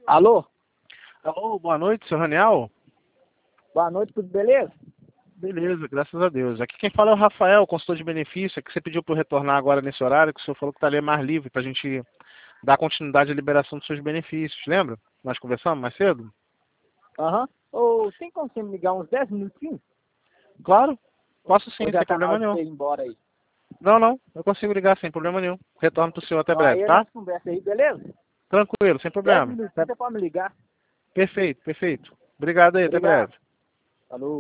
Alô? Alô, boa noite, senhor Raniel. Boa noite, tudo beleza? Beleza, graças a Deus. Aqui quem fala é o Rafael, consultor de benefício, é que você pediu para eu retornar agora nesse horário, que o senhor falou que estaria mais livre para a gente dar continuidade à liberação dos seus benefícios, lembra? Nós conversamos mais cedo? Aham. Ô, tem como você me ligar uns 10 minutinhos? Claro, posso sim, Ou já sem tá na problema hora de nenhum. você ir embora aí? Não, eu consigo ligar sem problema nenhum. Retorno para o senhor até Então breve, aí a tá? gente conversa aí, beleza? Tranquilo, sem 10 problema. minutinhos você pode me ligar. Perfeito, perfeito. Obrigado aí, até Obrigado. breve. Falou.